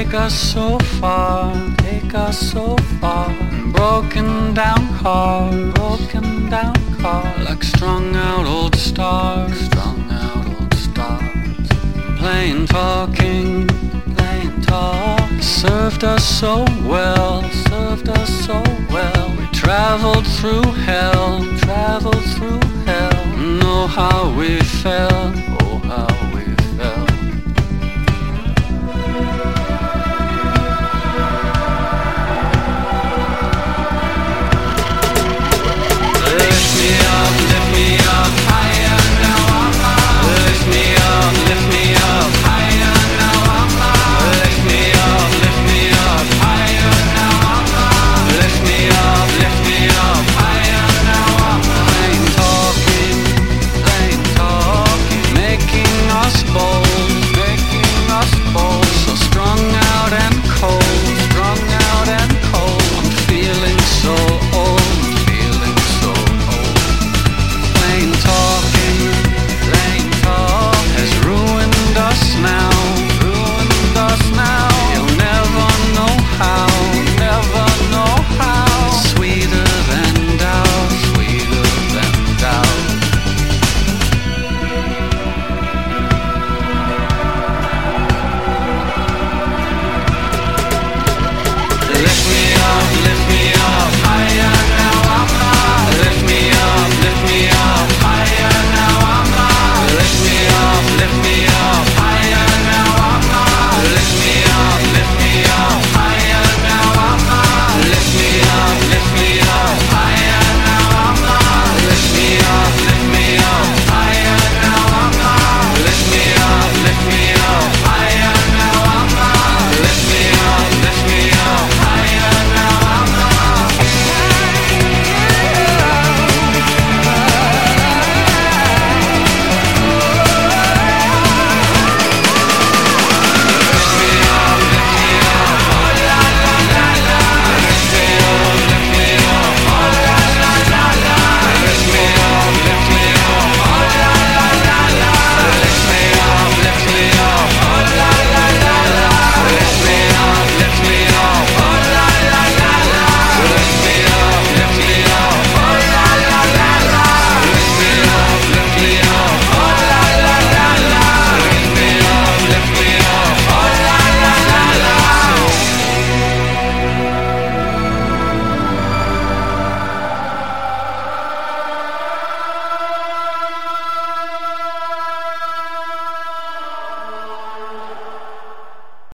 take us so far, take us so far. Broken down car, like strung out old stars, strung out old stars. Plain talking, plain talk, served us so well, served us so well. We traveled through hell, know how we felt.